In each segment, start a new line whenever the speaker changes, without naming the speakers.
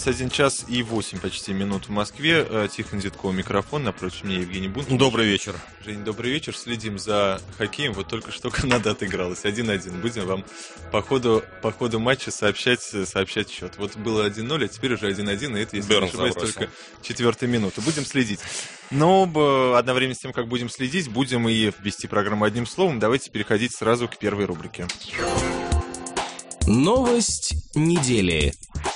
нас 1 час и 8 почти минут в Москве. Тихон Зитков, микрофон, напротив меня Евгений Бунтман.
Добрый вечер.
Жень, добрый вечер. Следим за хоккеем. Вот только что Канада отыгралась 1-1. Будем вам по ходу матча сообщать счет. Вот было 1-0, а теперь уже 1-1, и это, если не ошибаюсь, только 4-я минута. Будем следить. Но одновременно с тем, как будем следить, будем и вести программу одним словом. Давайте переходить сразу к первой рубрике.
Новость недели.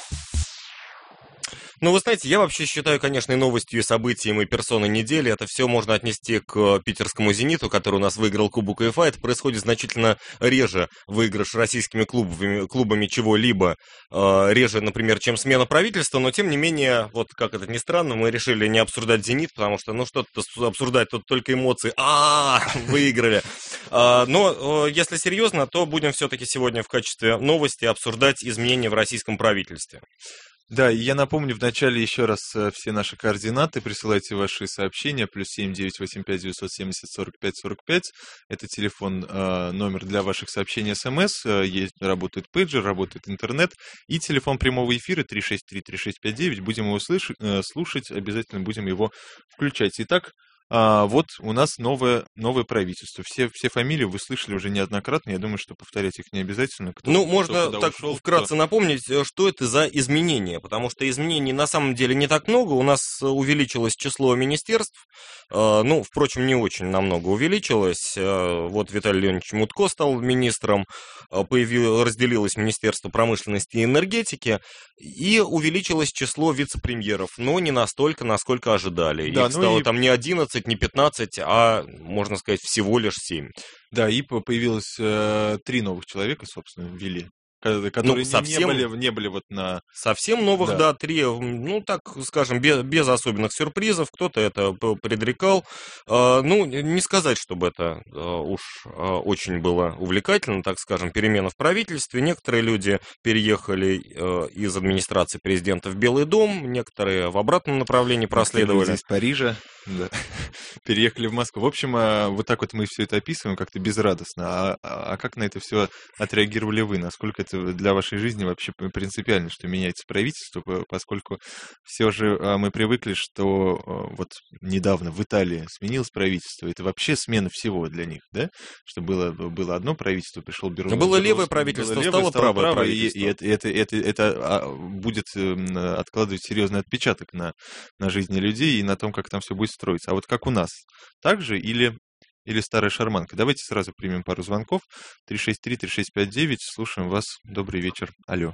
Ну, вы знаете, я вообще считаю, конечно, и новостью, и событием, и персоной недели. Это все можно отнести к питерскому «Зениту», который у нас выиграл Кубок УЕФА. Это происходит значительно реже выигрыш российскими клубами чего-либо. Реже, например, чем смена правительства. Но, тем не менее, вот как это ни странно, мы решили не обсуждать «Зенит», потому что, что-то обсуждать, тут только эмоции. Выиграли. Но, если серьезно, то будем все-таки сегодня в качестве новости обсуждать изменения в российском правительстве.
Да, и я напомню в начале еще раз все наши координаты. Присылайте ваши сообщения. +7 985 970 45 45. Это телефон, номер для ваших сообщений СМС. Работает пейджер, работает интернет. И телефон прямого эфира 363-3659. Будем его слушать. Обязательно будем его включать. Итак, вот у нас новое правительство. Все фамилии вы слышали уже неоднократно. Я думаю, что повторять их не обязательно.
Можно так вкратце напомнить, что это за изменения. Потому что изменений на самом деле не так много. У нас увеличилось число министерств. Впрочем, не очень намного увеличилось. Вот Виталий Леонидович Мутко стал министром. Разделилось Министерство промышленности и энергетики. И увеличилось число вице-премьеров. Но не настолько, насколько ожидали.
Да,
их стало там не 11, не 15, а, можно сказать, всего лишь 7.
Да, и появилось 3 новых человека, собственно, ввели. Которые не были вот на...
Совсем новых, да 3, так скажем, без особенных сюрпризов. Кто-то это предрекал. Не сказать, чтобы это уж очень было увлекательно, так скажем, перемена в правительстве. Некоторые люди переехали из администрации президента в Белый дом, некоторые в обратном направлении проследовали.
Из Парижа, да, переехали в Москву. В общем, вот так вот мы все это описываем как-то безрадостно. А как на это все отреагировали вы? Насколько это для вашей жизни вообще принципиально, что меняется правительство, поскольку все же мы привыкли, что вот недавно в Италии сменилось правительство, это вообще смена всего для них, да? Что было одно правительство, пришел Берлускони.
Было левое правительство, стало правое правительство.
И это будет откладывать серьезный отпечаток на жизни людей и на том, как там все будет строиться. А вот как у нас? Так же или старая шарманка? Давайте сразу примем пару звонков. 363-3659. Слушаем вас. Добрый вечер. Алло.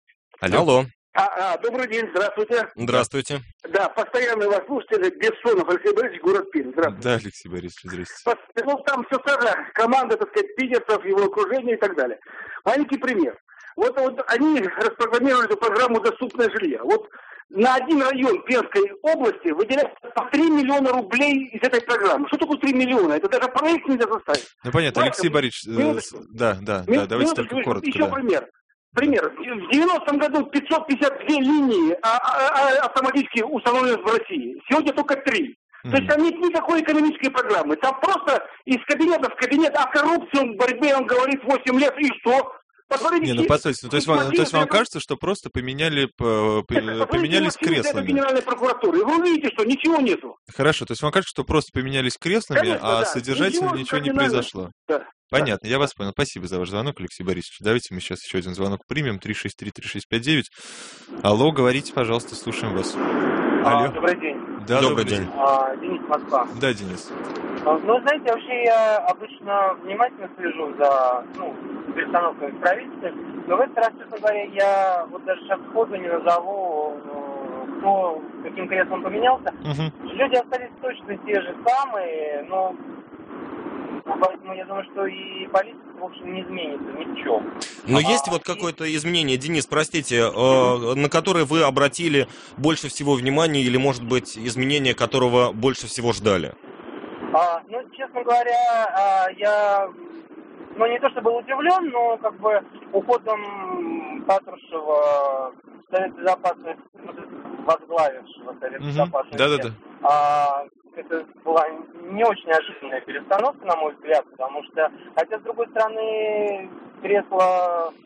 Добрый день, здравствуйте.
Здравствуйте.
Да, постоянный вас слушатель, Бессонов Алексей Борисович, город Пермь. Здравствуйте.
Да, Алексей Борисович, здравствуйте.
Там все та же команда, так сказать, питерцев, его окружение и так далее. Маленький пример. Вот они распрограммировали эту программу «Доступное жилье». Вот на один район Пермской области выделяется по 3 миллиона рублей из этой программы. Что такое 3 миллиона? Это даже проект нельзя составить.
Понятно, Алексей Борисович, да, давайте только коротко.
Еще пример. В 90-м году 552 линии автоматически установлены в России. Сегодня только 3. То есть там нет никакой экономической программы. Там просто из кабинета в кабинет о коррупции, борьбе он говорит 8 лет, и что?
Постойте, то есть вам кажется, что просто поменялись креслами?
Генеральной прокуратуры. Вы увидите, что ничего нету.
Хорошо, то есть вам кажется, что просто поменялись креслами, конечно, содержательно ничего не произошло?
Да.
Понятно, я вас понял. Спасибо за ваш звонок, Алексей Борисович. Давайте мы сейчас еще один звонок примем. 363-3659. Алло, говорите, пожалуйста, слушаем вас. Алло.
Добрый день.
Да, добрый день.
Денис, Москва.
Да, Денис.
Знаете, вообще я обычно внимательно слежу за перестановками в правительстве, но в этот раз, честно говоря, я вот даже сейчас сходу не назову, кто каким креслом поменялся. Люди остались точно те же самые, но поэтому я думаю, что и политика, в общем, не изменится ни в чем.
Но есть вот какое-то изменение, Денис, простите, на которое вы обратили больше всего внимания, или, может быть, изменение которого больше всего ждали?
Честно говоря, я, не то чтобы был удивлен, но как бы уходом Патрушева в Совет Безопасности, возглавившего Совет Безопасности, это была не очень ожиданная перестановка, на мой взгляд, потому что, хотя, с другой стороны, кресло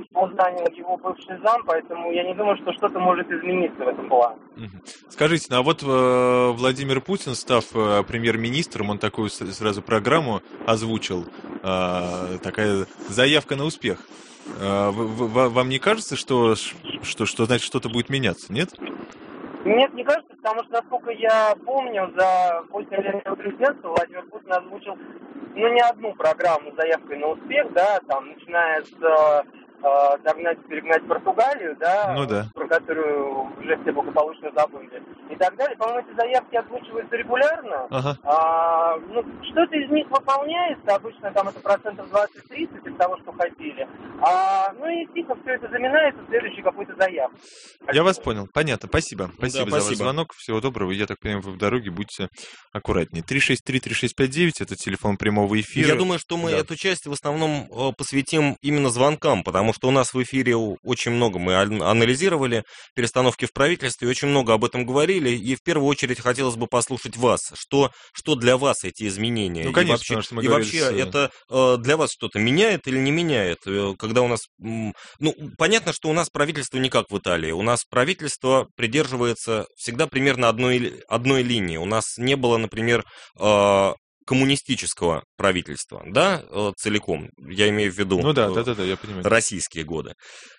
занял его бывший зам, поэтому я не думаю, что что-то может измениться в этом плане.
Скажите, ну а вот Владимир Путин, став премьер-министром, он такую сразу программу озвучил, такая заявка на успех. Вам не кажется, что значит что-то будет меняться, нет?
Нет, не кажется, потому что, насколько я помню, за 8 лет его президентства Владимир Путин озвучил, не одну программу с заявкой на успех, да, там, начиная с перегнать Португалию, да,
ну, да,
про которую уже все благополучно забыли, и так далее. По-моему, эти заявки озвучиваются регулярно.
Ага.
Что-то из них выполняется, обычно там это 20-30% из того, что хотели. И тихо все это заминается в следующей какой-то заявке.
Я вас понял. Понятно. Спасибо. Спасибо
да,
за ваш звонок. Всего доброго. Я так понимаю, вы в дороге, будьте аккуратнее. 363-3659, это телефон прямого эфира.
Я думаю, что мы эту часть в основном посвятим именно звонкам, потому что у нас в эфире очень много мы анализировали перестановки в правительстве, очень много об этом говорили, и в первую очередь хотелось бы послушать вас. Что для вас эти изменения?
Ну, конечно,
и вообще это для вас что-то меняет или не меняет? Когда у нас... понятно, что у нас правительство не как в Италии. У нас правительство придерживается всегда примерно одной линии. У нас не было, например, коммунистического правительства, да, целиком, я имею в виду
я понимаю.
Российские годы.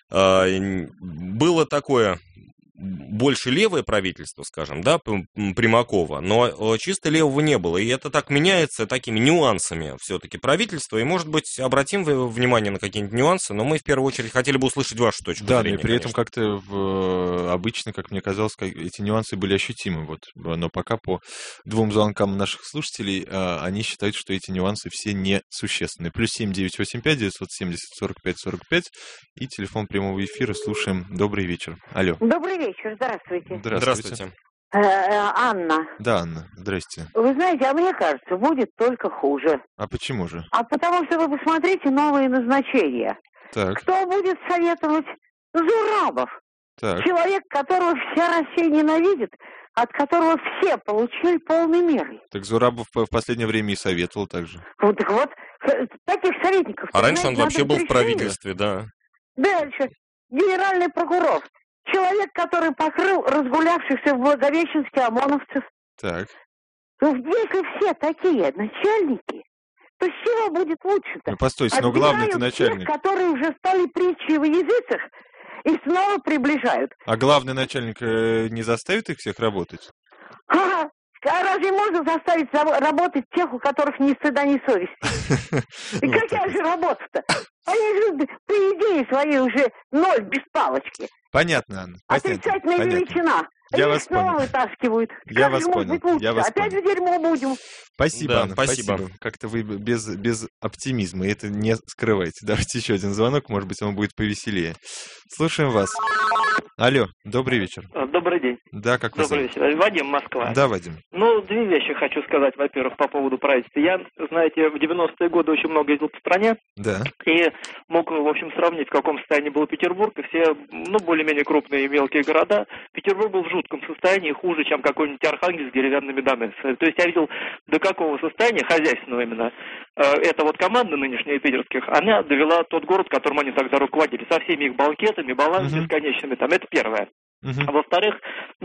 Было такое больше левое правительство, скажем, да, Примакова, но чисто левого не было. И это так меняется такими нюансами все-таки правительства. И, может быть, обратим внимание на какие-нибудь нюансы, но мы в первую очередь хотели бы услышать вашу точку зрения.
Да, и при этом как-то обычно, как мне казалось, эти нюансы были ощутимы. Но пока по двум звонкам наших слушателей они считают, что эти нюансы все несущественны. +7 985 970 45 45 и телефон прямого эфира. Слушаем. Добрый вечер. Алло.
Добрый вечер, здравствуйте.
Здравствуйте.
Анна.
Да, Анна, здрасте.
Вы знаете, мне кажется, будет только хуже.
А почему же?
Потому что вы посмотрите новые назначения.
Так.
Кто будет советовать? Зурабов.
Так.
Человек, которого вся Россия ненавидит, от которого все получили полной мерой.
Так Зурабов в последнее время и советовал также.
Вот таких советников.
А раньше он вообще был в правительстве, да.
Дальше. Генеральный прокурор. Человек, который покрыл разгулявшихся в Благовещенске ОМОНовцев.
Так.
Если все такие начальники, то с чего будет лучше-то?
Ну, постойте, но главный-то начальник.
Тех, которые уже стали притчей во языцах и снова приближают.
А главный начальник не заставит их всех работать?
А разве можно заставить работать тех, у которых ни стыда, ни совести? И какая же работа-то? Они же по идее своей уже ноль без палочки.
Понятно, Анна.
Отрицательная величина.
Я вас
снова вытаскивают.
Я вас понял.
Опять в дерьмо будем.
Спасибо,
да,
Анна,
спасибо.
Как-то вы без оптимизма, и это не скрываете. Давайте еще один звонок, может быть, он будет повеселее. Слушаем вас. Алло, добрый вечер.
Добрый день.
Да, как вас
Добрый вечер. Вадим, Москва.
Да, Вадим.
Две вещи хочу сказать, во-первых, по поводу правительства. Я, знаете, в 90-е годы очень много ездил по стране.
Да.
И мог, в общем, сравнить, в каком состоянии был Петербург, и все, более-менее крупные и мелкие города. Петербург был в жутком состоянии, хуже, чем какой-нибудь Архангельск с деревянными домами. То есть я видел, до какого состояния, хозяйственного именно, эта команда нынешняя питерских, она довела тот город, которым они тогда руководили, со всеми их банкетами, балансами бесконечными, это первое. А во-вторых,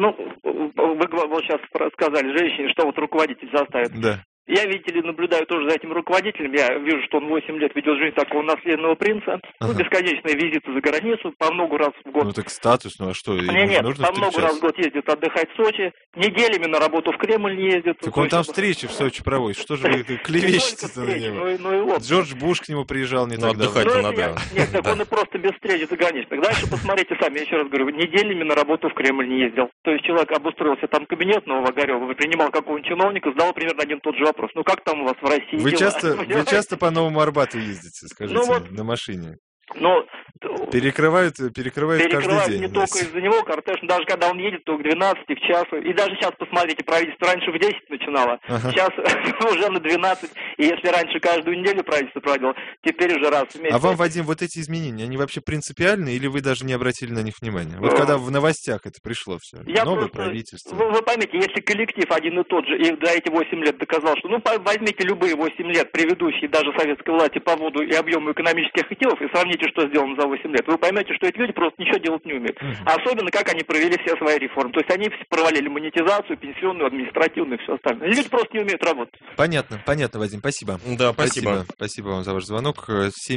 вы сейчас сказали женщине, что руководитель заставит.
Да.
Я, видите ли, наблюдаю тоже за этим руководителем. Я вижу, что он 8 лет ведет жизнь такого наследного принца. Бесконечные визиты за границу, по много раз в год.
Так статус, а что?
Нет, по много раз в год ездит отдыхать в Сочи. Неделями на работу в Кремль не ездит.
Так он там встречи в Сочи проводит. Что же вы клевещете на него? Джордж Буш к нему приезжал не так давно.
Отдыхать надо.
Нет, так он и просто без встреч загонит. Дальше посмотрите сами, я еще раз говорю, неделями на работу в Кремль не ездил. То есть человек обустроился там кабинет нового Огарева, принимал какого-нибудь чиновника, задал примерно один тот же вопрос. Как там у вас в России
вы
дела?
часто по Новому Арбату ездите, скажите, на машине?
Перекрывают
каждый день.
Не только из-за него кортеж, даже когда он едет, то к 12, к часу. И даже сейчас, посмотрите, правительство раньше в 10 начинало, сейчас уже на 12. И если раньше каждую неделю правительство проводило, теперь уже раз в месяц.
А вам, Вадим, вот эти изменения, они вообще принципиальны, или вы даже не обратили на них внимания? Вот когда в новостях это пришло все, новое правительство.
Вы поймите, если коллектив один и тот же, и за эти 8 лет доказал, что, возьмите любые 8 лет, предыдущие даже советской власти по воду и объему экономических активов, и сравните, что сделано за 8 лет, вы поймете, что эти люди просто ничего делать не умеют. Особенно, как они провели все свои реформы. То есть они провалили монетизацию, пенсионную, административную и все остальное. Люди просто не умеют работать.
Понятно, Вадим, спасибо.
Да, спасибо.
Спасибо вам за ваш звонок.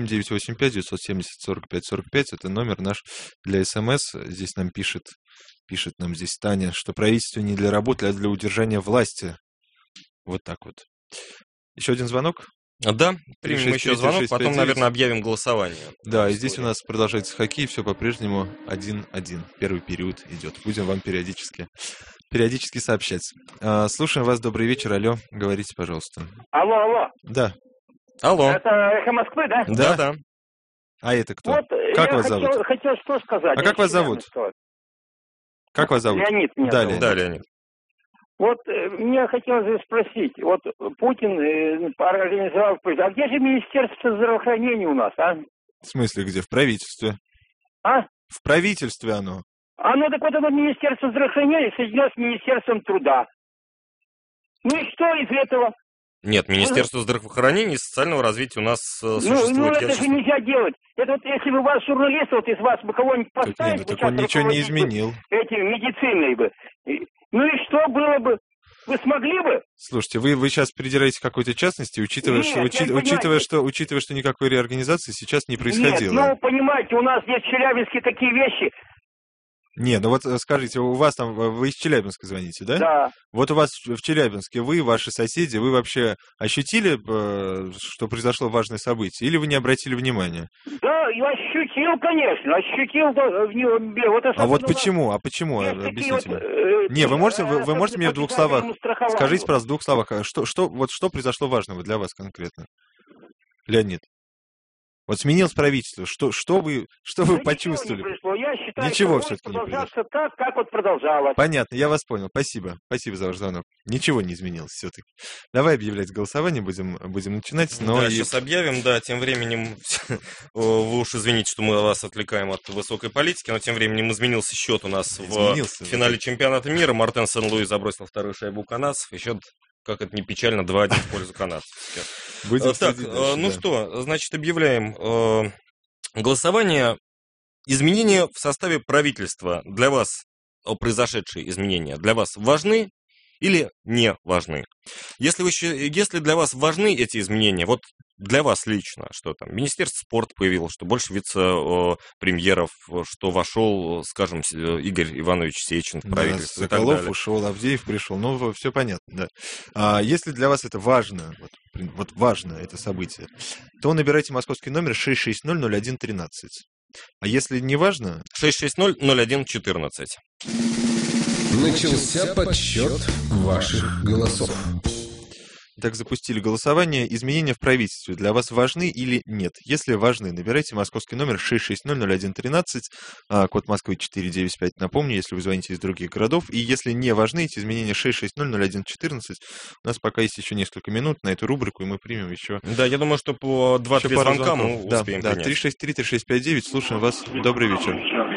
7985-970-45-45, это номер наш для СМС. Здесь нам пишет нам здесь Таня, что правительство не для работы, а для удержания власти. Вот так вот. Еще один звонок?
Да, примем еще звонок, потом, наверное, объявим голосование.
Да, и здесь у нас продолжается хоккей, все по-прежнему 1-1. Первый период идет. Будем вам периодически сообщать. Слушаем вас, добрый вечер, алло, говорите, пожалуйста.
Алло.
Да.
Алло.
Это «Эхо Москвы», да?
Да.
А это кто?
Вот
Как вас зовут?
Хотел что сказать.
А как вас зовут? Как вас зовут?
Леонид меня зовут.
Да, Леонид.
Вот мне хотелось спросить, вот Путин организовал, а где же Министерство здравоохранения у нас, а?
В смысле, где? В правительстве.
А?
В правительстве оно.
Так вот это Министерство здравоохранения соединилось с Министерством труда. Ну и что из этого?
Нет, Министерство здравоохранения и социального развития у нас существует.
Это же нельзя делать. Это вот если бы вас журналист, из вас бы кого-нибудь поставить...
Так он ничего не изменил.
Этим медициной бы. Ну и что было бы? Вы смогли бы?
Слушайте, вы сейчас придираете к какой-то частности, учитывая, что никакой реорганизации сейчас не происходило.
Нет, понимаете, у нас здесь в Челябинске такие вещи...
Не, вот скажите, у вас там, вы из Челябинска звоните, да?
Да.
Вот у вас в Челябинске, ваши соседи, вы вообще ощутили, что произошло важное событие, или вы не обратили внимания?
Да, я ощутил, конечно, Вот
а вот почему? Объясните мне. Не, вы можете мне в 2 словах, скажите, пожалуйста, в 2 словах, что произошло важного для вас конкретно, Леонид? Вот сменилось правительство. Что вы почувствовали?
Я считаю,
ничего
что
все-таки не произошло.
Так, как вот продолжалось.
Понятно, я вас понял. Спасибо за ваш звонок. Ничего не изменилось все-таки. Давай объявлять голосование, будем начинать.
Сейчас объявим, да, тем временем, вы уж извините, что мы вас отвлекаем от высокой политики, но тем временем изменился счет у нас в финале чемпионата мира. Мартен Сен-Луи забросил вторую шайбу канадцев. Счет, как это ни печально, 2-1 в пользу канадцев. Так, что, значит, объявляем голосование. Изменения в составе правительства для вас, произошедшие изменения, для вас важны или не важны? Если для вас важны эти изменения, вот для вас лично, что там, Министерство спорта появилось, что больше вице-премьеров, что вошел, скажем, Игорь Иванович Сечин в правительство.
Соколов ушел, Авдеев пришел, все понятно, да. А если для вас это важно, важно это событие, то набирайте московский номер 660-01-13. А если не важно...
660-01-14.
Начался подсчет ваших голосов.
Так, запустили голосование. Изменения в правительстве для вас важны или нет? Если важны, набирайте московский номер 660-01-13, код Москвы 495, напомню, если вы звоните из других городов. И если не важны эти изменения, 660-01-14. У нас пока есть еще несколько минут на эту рубрику, и мы примем еще...
Да, я думаю, что по 2-3 звонка мы успеем принять.
363-3659, слушаем вас. Добрый вечер.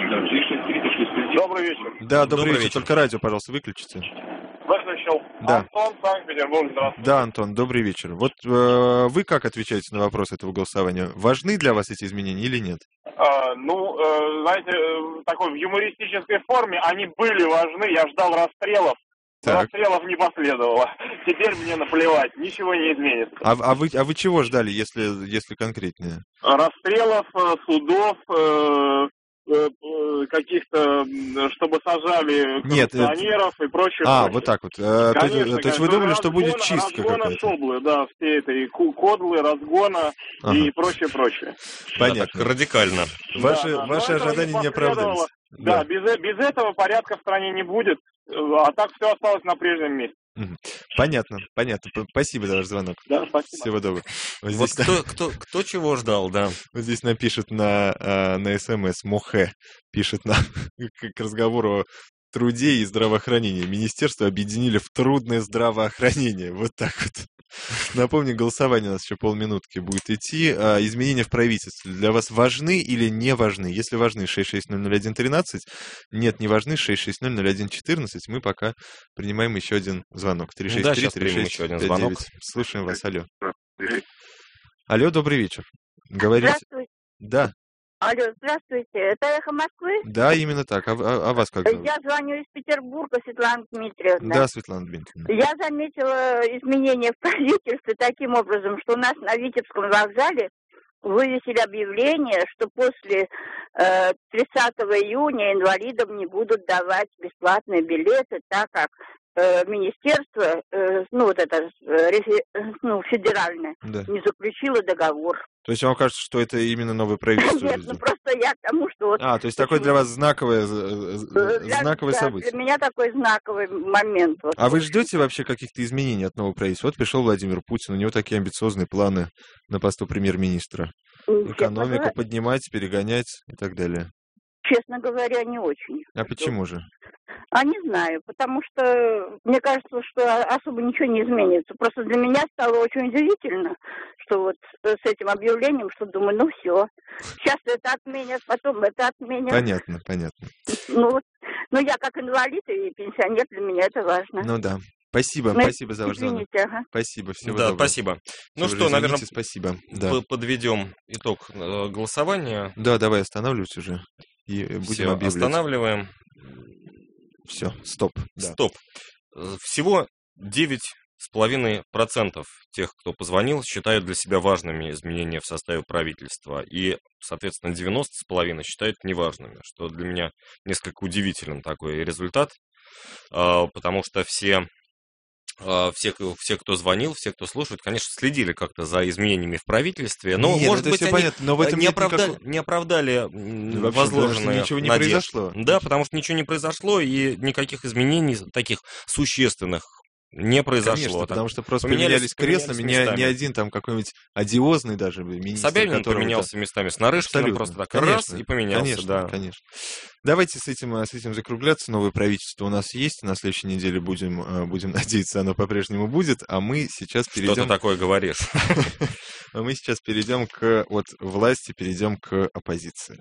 Добрый вечер.
Да, добрый вечер. Только радио, пожалуйста, выключите.
Выключил.
Да.
Антон, Санкт-Петербург, здравствуйте.
Да, Антон, добрый вечер. Вот вы как отвечаете на вопрос этого голосования? Важны для вас эти изменения или нет?
Знаете, такой в юмористической форме они были важны. Я ждал расстрелов. Расстрелов не последовало. Теперь мне наплевать, ничего не изменится.
А вы чего ждали, если конкретнее?
Расстрелов, судов, каких-то, чтобы сажали коррупционеров и прочее.
Вот так вот. Конечно, то есть вы думали, что будет чистка какая-то?
Шоблы, да, все этой кодлы, разгона и прочее.
Понятно.
Так, радикально.
Ваши ожидания не оправдались.
Да, без этого порядка в стране не будет, а так все осталось на прежнем месте.
Понятно. Спасибо за ваш звонок.
Да, спасибо.
Всего доброго.
Вот кто чего ждал, да.
Вот здесь напишет на СМС Мохе, пишет нам к разговору труде и здравоохранении. Министерство объединили в трудное здравоохранение. Вот так вот. Напомню, голосование у нас еще полминутки будет идти. Изменения в правительстве для вас важны или не важны? Если важны, 6600113. Нет, не важны, 6600114. Мы пока принимаем еще один звонок. 363-3659. Слушаем вас, алло. Алло, добрый вечер. Говорите.
Здравствуйте.
Да.
Алло, здравствуйте. Это «Эхо Москвы»?
Да, именно так. А вас как зовут?
Я звоню из Петербурга, Светлана Дмитриевна.
Да, Светлана Дмитриевна.
Я заметила изменения в правительстве таким образом, что у нас на Витебском вокзале вывесили объявление, что после 30 июня инвалидам не будут давать бесплатные билеты, так как министерство, федеральное,
Да.
не заключило договор.
То есть вам кажется, что это именно новое правительство?
Нет, просто я к тому, что вот...
То есть такое для вас знаковое событие.
Для меня такой знаковый момент. Вот.
А вы ждете вообще каких-то изменений от нового правительства? Вот пришел Владимир Путин, у него такие амбициозные планы на посту премьер-министра. Экономику поднимать, перегонять и так далее.
Честно говоря, не очень.
А почему же?
Не знаю, потому что мне кажется, что особо ничего не изменится. Просто для меня стало очень удивительно, что вот с этим объявлением, что думаю, все. Сейчас это отменят, потом это отменят.
Понятно.
Я как инвалид и пенсионер, для меня это важно.
Ну да. Спасибо за ваш звонок. Спасибо, всего доброго.
Спасибо. Наверное,
спасибо. Да.
Подведем итог голосования.
Да, давай останавливать уже. И будем объявлять.
Останавливаем.
Все, стоп. Да.
Стоп. Всего 9,5% тех, кто позвонил, считают для себя важными изменения в составе правительства. И, соответственно, 90,5% считают неважными, что для меня несколько удивителен такой результат, потому что все, кто звонил, все, кто слушает, конечно, следили как-то за изменениями в правительстве. Но, может быть, они
понятно, но в этом
не оправдали возложенные
ничего не
надежды.
произошло.
Да, потому что ничего не произошло, и никаких изменений таких существенных не произошло.
Конечно, потому что просто поменялись креслами, ни один там какой-нибудь одиозный даже министр.
Собянин поменялся местами с Нарышкиным, просто так раз и поменялся.
Конечно. Давайте с этим закругляться. Новое правительство у нас есть. На следующей неделе будем надеяться, оно по-прежнему будет. А мы сейчас перейдем...
Что ты такое говоришь?
А мы сейчас перейдем от власти, перейдем к оппозиции.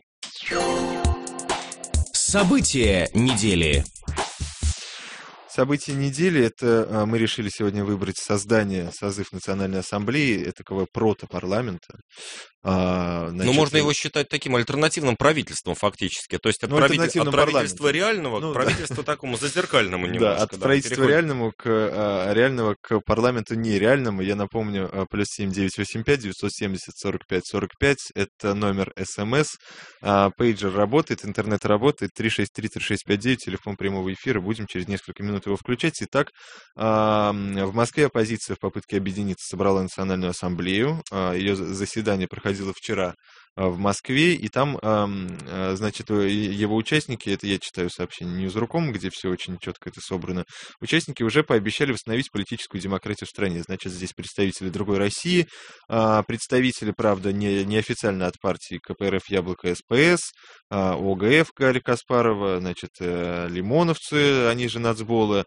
События недели.
События недели — это мы решили сегодня выбрать созыв Национальной Ассамблеи, такого протопарламента.
Можно его считать таким альтернативным правительством фактически. То есть от правительства реального к правительству такому зазеркальному немножко.
Да, от правительства реального к парламенту нереальному. Я напомню, +7 985 970 45 45. Это номер СМС. Пейджер работает, интернет работает. 363-3659, телефон прямого эфира. Будем через несколько минут его включать. Итак, в Москве оппозиция в попытке объединиться собрала Национальную Ассамблею. Ее заседание проходило вчера в Москве, и там, значит, его участники, это я читаю сообщение Ньюзруком, где все очень четко это собрано, участники уже пообещали восстановить политическую демократию в стране. Значит, здесь представители «Другой России», представители, правда, неофициально от партии КПРФ, Яблоко, СПС, ОГФ Галя Каспарова, значит, лимоновцы, они же нацболы,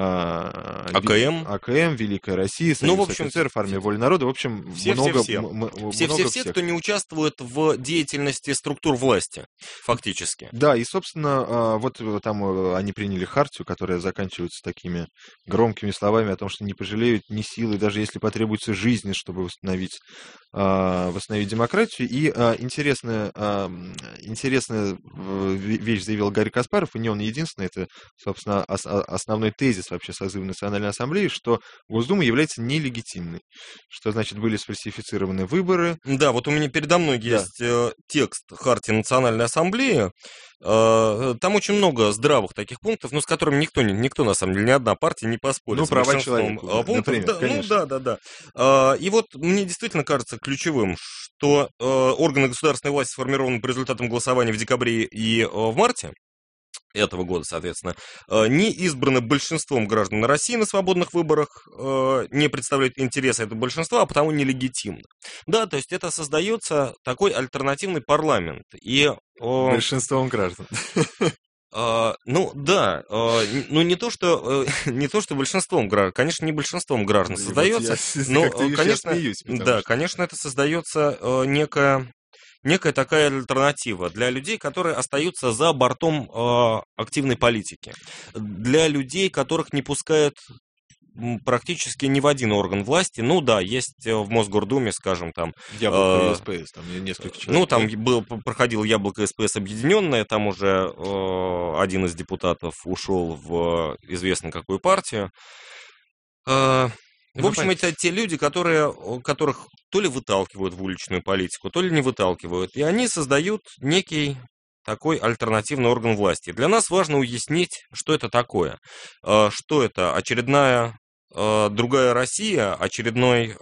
АКМ, Великая Россия, Союз офицеров, Армия воли народа, в общем,
все, кто не участвует в деятельности структур власти, фактически.
Да, и, собственно, вот там они приняли хартию, которая заканчивается такими громкими словами о том, что не пожалеют ни силы, даже если потребуется жизнь, чтобы восстановить демократию. И интересная вещь заявил Гарри Каспаров, и не он единственный, это, собственно, основной тезис вообще созыва Национальной Ассамблеи, что Госдума является нелегитимной, что, значит, были сфальсифицированы выборы.
Да, вот у меня передо мной есть текст хартии Национальной Ассамблеи. Там очень много здравых таких пунктов, но с которыми никто, на самом деле, ни одна партия не поспорит.
Ну, права человека, например,
да. И вот мне действительно кажется ключевым, что органы государственной власти сформированы по результатам голосования в декабре и в марте этого года, соответственно, не избраны большинством граждан России на свободных выборах, не представляют интересы этого большинства, а потому нелегитимны. Да, то есть это создается такой альтернативный парламент. И
большинством граждан.
Ну да, ну не то, что большинством граждан, конечно, не большинством граждан создается, но, конечно, да, конечно, это создается некая такая альтернатива для людей, которые остаются за бортом активной политики, для людей, которых не пускают практически ни в один орган власти. Ну да, есть в Мосгордуме, скажем, там...
Яблоко и СПС, там несколько человек.
Ну, там проходил Яблоко и СПС объединенное, там уже один из депутатов ушел в известно какую партию. В общем, это те люди, которых то ли выталкивают в уличную политику, то ли не выталкивают. И они создают некий такой альтернативный орган власти. Для нас важно уяснить, что это такое. Что это? Очередная другая Россия, очередная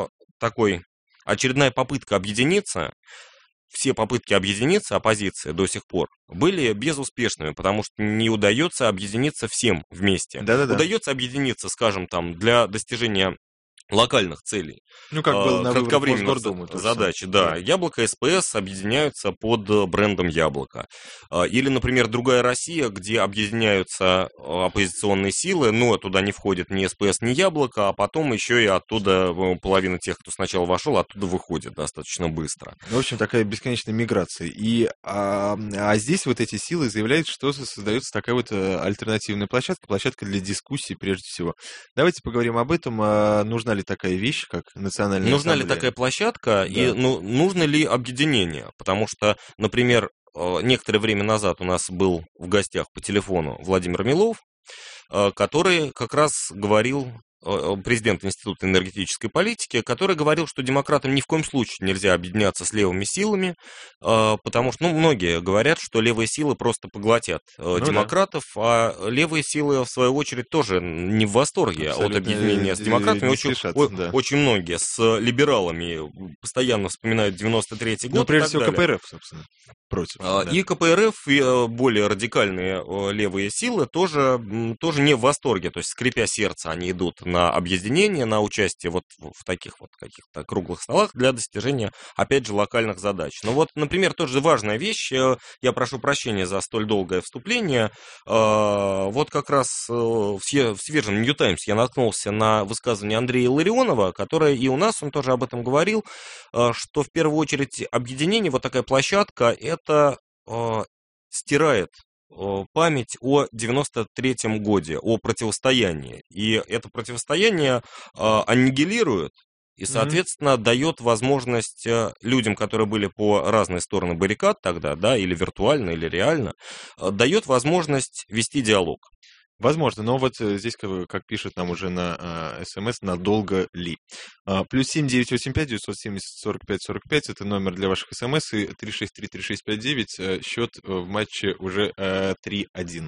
попытка объединиться. Все попытки объединиться оппозиции до сих пор были безуспешными, потому что не удается объединиться всем вместе.
Да-да-да.
Удается объединиться, скажем, там, для достижения локальных целей.
Ну, как было на выборах Мосгордумы.
Задачи, да. Яблоко и СПС объединяются под брендом Яблоко. Или, например, другая Россия, где объединяются оппозиционные силы, но туда не входит ни СПС, ни Яблоко, а потом еще и оттуда половина тех, кто сначала вошел, оттуда выходит достаточно быстро.
В общем, такая бесконечная миграция. А здесь вот эти силы заявляют, что создается такая вот альтернативная площадка для дискуссий прежде всего. Давайте поговорим об этом. Нужна ли такая вещь, как национальная
Нужна
ассамблея?
ли такая площадка,
Да.
и нужно ли объединение? Потому что, например, некоторое время назад у нас был в гостях по телефону Владимир Милов, который как раз говорил, президент Института энергетической политики, который говорил, что демократам ни в коем случае нельзя объединяться с левыми силами, потому что, многие говорят, что левые силы просто поглотят демократов, а левые силы, в свою очередь, тоже не в восторге
Абсолютно
от объединения с демократами. Очень многие с либералами постоянно вспоминают 93-й год.
Ну, прежде всего, КПРФ, собственно, против.
И КПРФ, и более радикальные левые силы тоже не в восторге. То есть, скрипя сердце, они идут на объединение, на участие вот в таких вот каких-то круглых столах для достижения, опять же, локальных задач. Ну вот, например, тоже важная вещь, я прошу прощения за столь долгое вступление, вот как раз в свежем New Times я наткнулся на высказывание Андрея Илларионова, которое и у нас, он тоже об этом говорил, что в первую очередь объединение, вот такая площадка, это стирает память о 93-м годе, о противостоянии. И это противостояние аннигилирует и, соответственно, дает возможность людям, которые были по разные стороны баррикад тогда, да, или виртуально, или реально, дает возможность вести диалог.
Возможно, но вот здесь, как пишет нам уже на СМС, надолго ли? Плюс 7-985-970-45-45, это номер для ваших СМС, и 363-3659, счет в матче уже 3-1.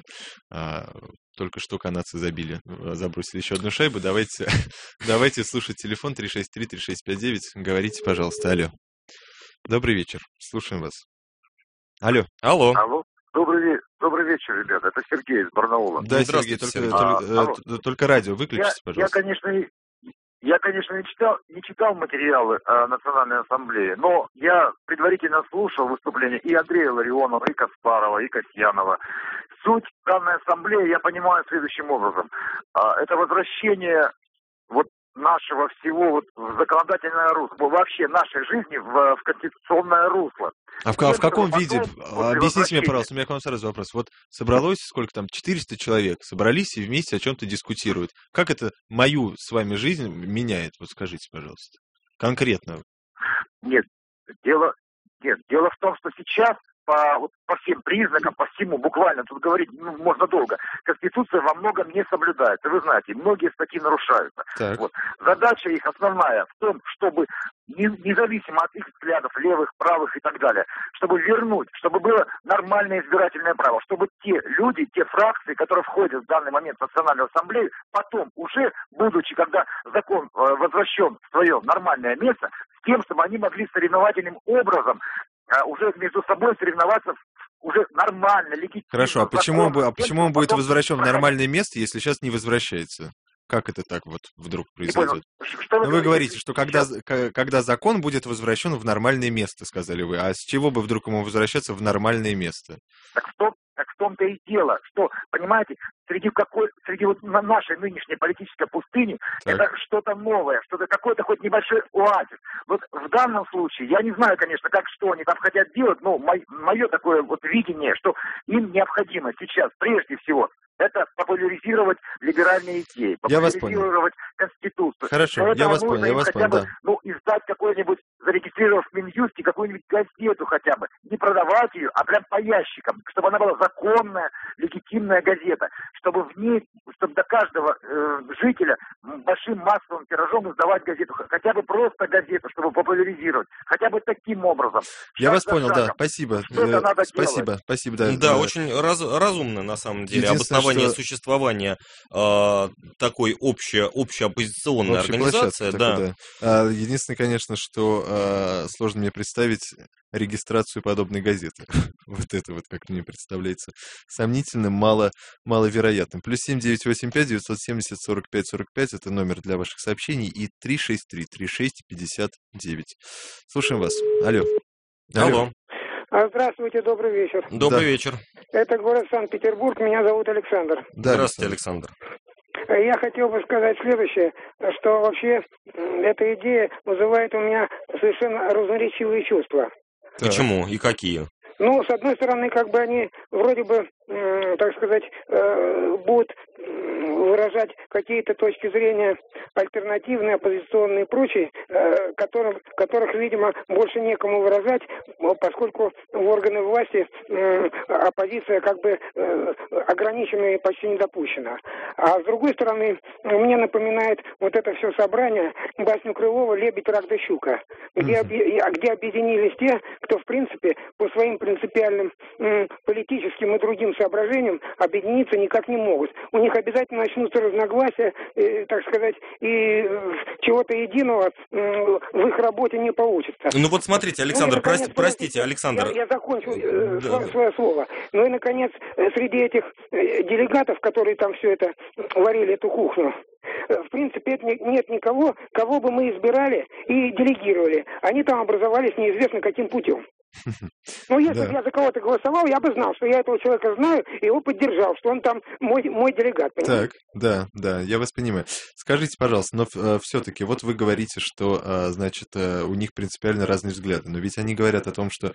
Только что канадцы забросили еще одну шайбу. Давайте слушать телефон 363-3659. Говорите, пожалуйста. Алло. Добрый вечер. Слушаем вас. Алло.
Алло.
Добрый вечер, ребята. Это Сергей из Барнаула.
Да, Сергей, только радио выключите, пожалуйста.
Я, конечно, не читал материалы Национальной ассамблеи, но я предварительно слушал выступления и Андрея Илларионова, и Каспарова, и Касьянова. Суть данной ассамблеи я понимаю следующим образом. Это возвращение вот нашего всего вот в законодательное русло, вообще нашей жизни в конституционное русло.
А в каком виде? Объясните мне, пожалуйста, у меня к вам сразу вопрос. Вот собралось, сколько там, 400 человек, собрались и вместе о чем-то дискутируют. Как это мою с вами жизнь меняет? Вот скажите, пожалуйста. Конкретно.
Нет, дело в том, что сейчас по всем признакам, по всему, буквально, тут говорить можно долго, Конституция во многом не соблюдается. Вы знаете, многие статьи нарушаются. Вот. Задача их основная в том, чтобы, независимо от их взглядов, левых, правых и так далее, чтобы вернуть, чтобы было нормальное избирательное право, чтобы те люди, те фракции, которые входят в данный момент в Национальную ассамблею, потом уже, будучи, когда закон возвращен в свое нормальное место, с тем, чтобы они могли соревновательным образом уже между собой соревноваться уже нормально, легитимно.
Хорошо, а почему он будет возвращен в нормальное место, если сейчас не возвращается? Как это так вот вдруг произойдет? Вы говорите, что когда закон будет возвращен в нормальное место, сказали вы. А с чего бы вдруг ему возвращаться в нормальное место?
Так Так в том-то и дело, что, понимаете, среди вот нашей нынешней политической пустыни
Так.
это что-то новое, что-то какой-то хоть небольшой оазис. Вот в данном случае, я не знаю, конечно, что они там хотят делать, но мое такое вот видение, что им необходимо сейчас, прежде всего, это популяризировать либеральные идеи,
Я вас понял.
популяризировать Конституцию.
Хорошо,
Для
я
этого
вас
нужно
понял, я
им
вас
хотя
понял,
бы,
да.
издать какой-нибудь, зарегистрировав в Минюсте какую-нибудь газету хотя бы. Не продавать ее, а прям по ящикам, чтобы она была законная, легитимная газета, чтобы в ней, чтобы до каждого жителя большим массовым тиражом издавать газету, хотя бы просто газету, чтобы популяризировать, хотя бы таким образом.
Я
Шаг
вас
за
понял, да,
шагом.
спасибо.
Что-то надо
Спасибо, спасибо, да.
Да, очень разумно, на самом деле,
Единственное,
обоснование
что-
существования такой общеопозиционной
Общей
организации.
площадки
Да.
такой, да. Единственное, конечно, что сложно мне представить регистрацию подобной газеты. Вот это вот, как мне представляется, сомнительным, маловероятным. +7 985 970 45 45 это номер для ваших сообщений и 363 36 59. Слушаем вас. Алло.
Алло.
Здравствуйте, добрый вечер.
Добрый
Да.
вечер.
Это город Санкт-Петербург, меня зовут Александр.
Да,
Здравствуйте, Александр.
Я хотел бы сказать следующее, что вообще эта идея вызывает у меня совершенно разноречивые чувства.
Так.
Почему и какие?
Ну, с одной стороны, как бы они вроде бы, так сказать, будут выражать какие-то точки зрения альтернативные, оппозиционные и прочие, которых, видимо, больше некому выражать, поскольку в органы власти оппозиция как бы ограничена и почти не допущена. А с другой стороны, мне напоминает вот это все собрание басню Крылова «Лебедь, рак да щука», где объединились те, кто, в принципе, по своим принципиальным политическим и другим соображениям объединиться никак не могут. У них обязательно начнутся разногласия, так сказать, и чего-то единого в их работе не получится.
Ну вот смотрите, Александр, простите, Александр.
Я закончу свое слово. Ну и, наконец, среди этих делегатов, которые там все это варили, эту кухню, в принципе, нет никого, кого бы мы избирали и делегировали. Они там образовались неизвестно каким путем. Ну, если бы я за кого-то голосовал, я бы знал, что я этого человека знаю, и его поддержал, что он там мой делегат. Понимаете?
Так, да, я вас понимаю. Скажите, пожалуйста, но все-таки, вот вы говорите, что, значит, у них принципиально разные взгляды, но ведь они говорят о том, что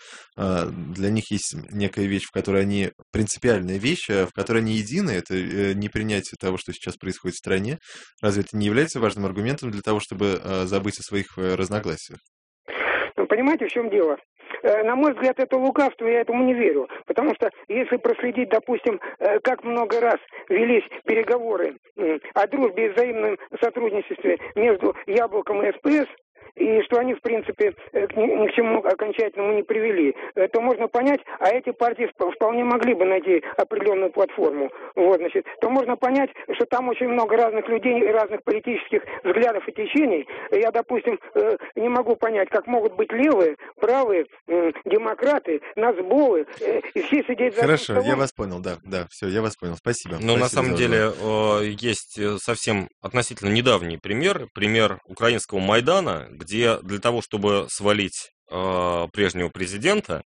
для них есть некая вещь, в которой они, принципиальная вещь, в которой они едины, это непринятие того, что сейчас происходит в стране. Разве это не является важным аргументом для того, чтобы забыть о своих разногласиях?
Понимаете, в чем дело? На мой взгляд, это лукавство, я этому не верю. Потому что если проследить, допустим, как много раз велись переговоры о дружбе и взаимном сотрудничестве между Яблоком и СПС, и что они, в принципе, ни к чему окончательному не привели, то можно понять, а эти партии вполне могли бы найти определенную платформу. Вот, значит, то можно понять, что там очень много разных людей, разных политических взглядов и течений. Я, допустим, не могу понять, как могут быть левые, правые, демократы, назболы, и все сидеть за...
Хорошо, я вас понял, да, все, я вас понял, спасибо.
Но на самом
за
деле есть совсем относительно недавний пример украинского Майдана, где для того, чтобы свалить прежнего президента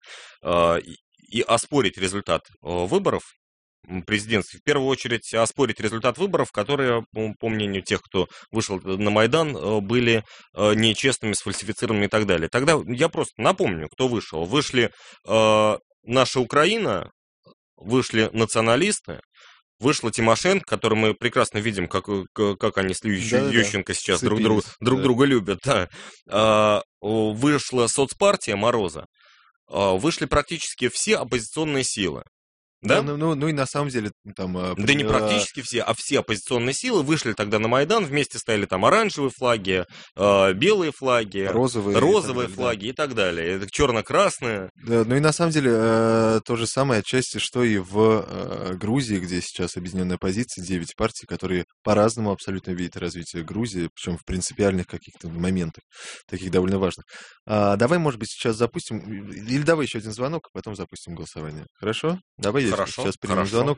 и оспорить результат выборов президентских, в первую очередь оспорить результат выборов, которые, по мнению тех, кто вышел на Майдан, были нечестными, сфальсифицированными и так далее. Тогда я просто напомню, кто вышел. Вышли «Наша Украина», вышли националисты, вышла Тимошенко, которую мы прекрасно видим, как они с Ющенко сейчас друг друга любят. Да. Вышла соцпартия Мороза. Вышли практически все оппозиционные силы. Да?
Ну и на самом деле там...
Да не практически все, а все оппозиционные силы вышли тогда на Майдан, вместе стояли там оранжевые флаги, белые флаги, розовые флаги и так далее, черно-красные.
Да, ну и на самом деле то же самое отчасти, что и в Грузии, где сейчас объединенная оппозиция, 9 партий, которые по-разному абсолютно видят развитие Грузии, причем в принципиальных каких-то моментах, таких довольно важных. Давай, может быть, сейчас запустим, или давай еще один звонок, а потом запустим голосование. Хорошо? Давай я сейчас примем звонок.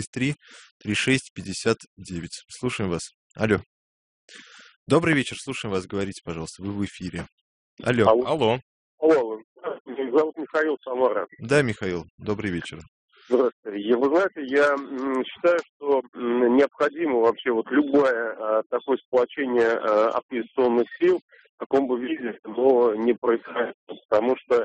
363-36-59. Слушаем вас. Алло. Добрый вечер, слушаем вас. Говорите, пожалуйста, вы в эфире. Алло.
Алло.
Меня зовут Михаил, Самара.
Да, Михаил, добрый вечер.
Здравствуйте. Вы знаете, я считаю, что необходимо вообще вот любое такое сплочение оппозиционных сил, в каком бы виде, но не происходит. Потому что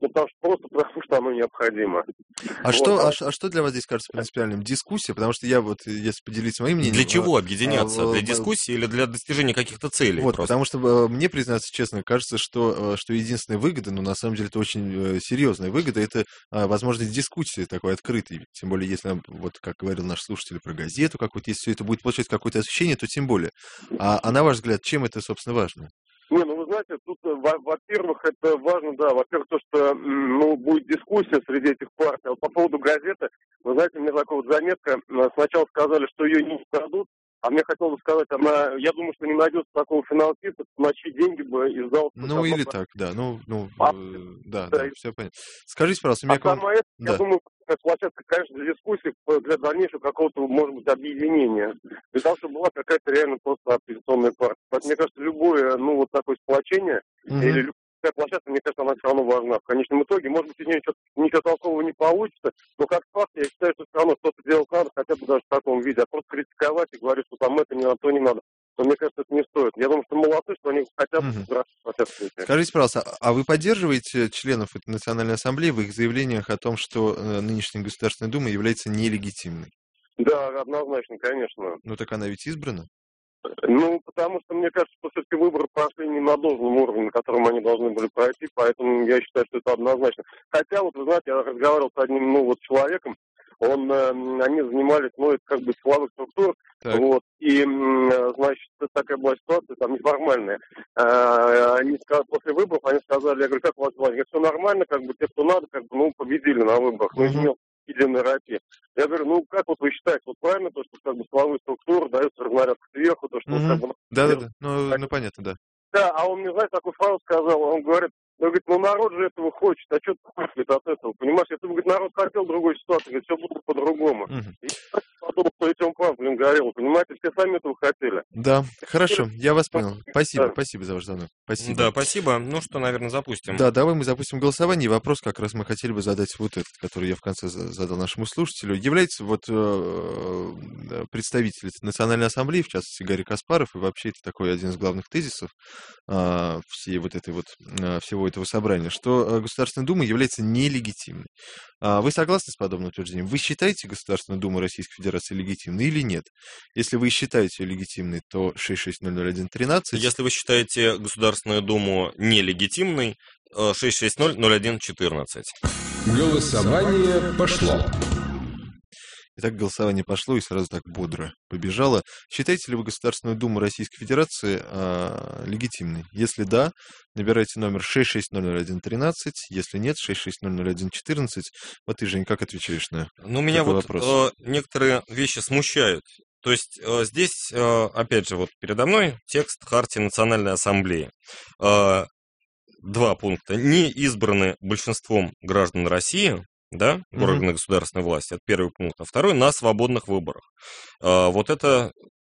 оно необходимо.
Что для вас здесь кажется принципиальным? Дискуссия? Потому что я вот, если поделиться моим мнением...
Для чего объединяться? Для дискуссии или для достижения каких-то целей?
Вот, потому что мне, признаться честно, кажется, что единственная выгода, но на самом деле это очень серьезная выгода, это возможность дискуссии такой открытой. Тем более, если, вот как говорил наш слушатель про газету, как вот если все это будет получать какое-то освещение, то тем более. А на ваш взгляд, чем это, собственно, важно?
Вы знаете, тут, во-первых, это важно, да, во-первых, то, что, будет дискуссия среди этих партий. А вот по поводу газеты, вы знаете, мне такая вот заметка, сначала сказали, что ее не дадут, а мне хотелось бы сказать, я думаю, что не найдется такого финансиста, на чьи деньги бы издал...
или так, да, да, все понятно. Скажите, пожалуйста, у меня
я думаю, это площадка, конечно, для дискуссий, для дальнейшего какого-то, может быть, объединения. Для того, чтобы была какая-то реально просто оппозиционная партия. Поэтому, мне кажется, любое, такое сплочение, или любая площадка, мне кажется, она все равно важна. В конечном итоге, может быть, из нее ничего толкового не получится, но как факт, я считаю, что все равно что-то делать надо, хотя бы даже в таком виде. А просто критиковать и говорить, что там это не надо, то не надо. Но мне кажется, это не стоит. Я думаю, что молодцы, что они хотят...
Скажите, пожалуйста, а вы поддерживаете членов этой Национальной Ассамблеи в их заявлениях о том, что нынешняя Государственная Дума является нелегитимной?
Да, однозначно, конечно.
Так она ведь избрана?
Потому что мне кажется, что все-таки выборы прошли не на должном уровне, на котором они должны были пройти, поэтому я считаю, что это однозначно. Хотя, вот вы знаете, я разговаривал с одним, человеком, они занимались, это как бы силовых структур, и, значит, такая была ситуация, там, неформальная. Они сказали, после выборов, они сказали, я говорю, как у вас дела? Говорят, все нормально, как бы, те, кто надо, как бы, победили на выборах, имел единой России. Я говорю, как вот вы считаете, вот правильно то, что, как бы, силовые структуры даются разнарядка сверху, то, что...
Да, понятно, да.
Да, а он мне, знаете, такую фразу сказал, он говорит, народ же этого хочет, а что ты хочешь от этого, понимаешь? Если бы, народ хотел другой ситуации, все было по-другому. И я подумал, что этим он прав, горел, понимаете, все сами этого хотели.
Да, хорошо, я вас понял. Спасибо за ваш звонок. Спасибо.
Да, спасибо. Наверное, запустим.
Да, давай мы запустим голосование, и вопрос как раз мы хотели бы задать вот этот, который я в конце задал нашему слушателю. Является представитель Национальной Ассамблеи, в частности, Гарри Каспаров, и вообще это такой один из главных тезисов всего этого собрания, что Государственная Дума является нелегитимной. Вы согласны с подобным утверждением? Вы считаете Государственную Думу Российской Федерации легитимной или нет? Если вы считаете ее легитимной, то 6600113.
Если вы считаете Государственную Думу нелегитимной, 6600114.
Голосование пошло.
Итак, голосование пошло и сразу так бодро побежало. Считаете ли вы Государственную Думу Российской Федерации легитимной? Если да, набирайте номер 6600113, если нет, 6600114. Вот ты, Жень, как отвечаешь на
меня
вопрос?
Некоторые вещи смущают. То есть здесь, опять же, передо мной текст Хартии Национальной Ассамблеи. 2 пункта. Не избраны большинством граждан России, да, органы государственной власти, это первый пункт, а второй на свободных выборах. Вот это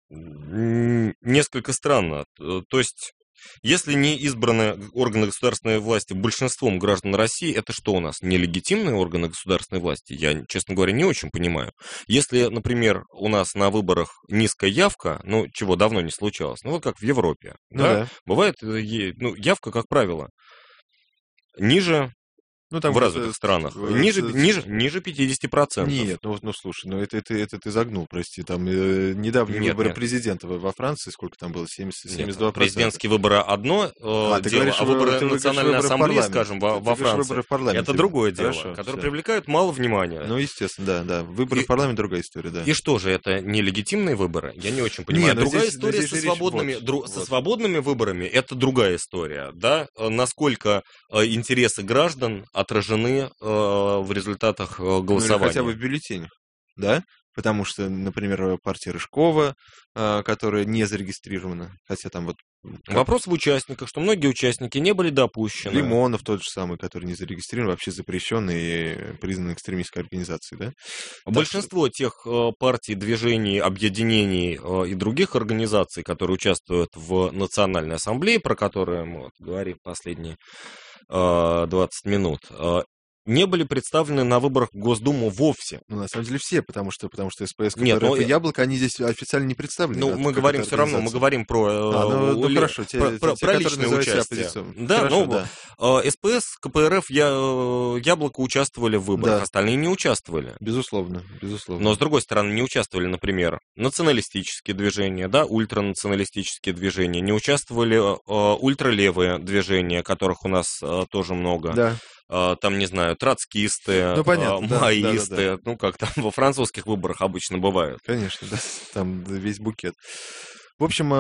несколько странно. То есть, если не избраны органы государственной власти большинством граждан России, это что у нас, нелегитимные органы государственной власти? Я, честно говоря, не очень понимаю. Если, например, у нас на выборах низкая явка, чего давно не случалось, как в Европе, бывает, явка, как правило, ниже... в развитых странах. Ниже 50%.
Нет, слушай, это ты загнул, прости. Там недавние выборы президента во Франции, сколько там было? 72%.
Президентские выборы одно дело, а выборы Национальной Ассамблеи, скажем, во Франции, это другое дело, которое привлекает мало внимания.
Естественно, да. Выборы в парламент другая история, да.
И что же, это нелегитимные выборы? Я не очень понимаю. Другая история со свободными выборами, это другая история, да? Насколько интересы граждан отражены в результатах голосования.
Хотя бы в бюллетенях, да? Потому что, например, партия Рыжкова, которая не зарегистрирована, хотя там
Вопрос в участниках, что многие участники не были допущены.
Лимонов тот же самый, который не зарегистрирован, вообще запрещен и признан экстремистской организацией, да?
Большинство тех партий, движений, объединений и других организаций, которые участвуют в Национальной Ассамблее, про которые мы говорим последние 20 минут, не были представлены на выборах в Госдуму вовсе.
Ну, на самом деле все, потому что СПС,
Нет,
КПРФ и Яблоко, они здесь официально не представлены.
Ну, мы говорим все равно, мы говорим про
хорошо,
про личное участие. Да, хорошо, СПС, КПРФ, Яблоко участвовали в выборах, остальные не участвовали.
Безусловно.
Но, с другой стороны, не участвовали, например, националистические движения, да, ультранационалистические движения, не участвовали ультралевые движения, которых у нас тоже много.
Да.
Там, не знаю, троцкисты, маоисты, ну, как там во французских выборах обычно бывают.
Конечно, да, там весь букет. В общем,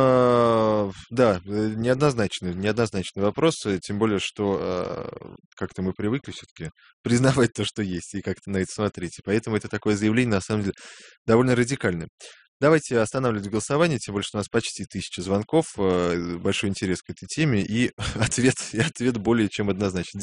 да, неоднозначный вопрос, тем более, что как-то мы привыкли все-таки признавать то, что есть, и как-то на это смотреть. И поэтому это такое заявление, на самом деле, довольно радикальное. Давайте останавливать голосование, тем более, что у нас почти 1000 звонков, большой интерес к этой теме, и ответ более чем однозначен.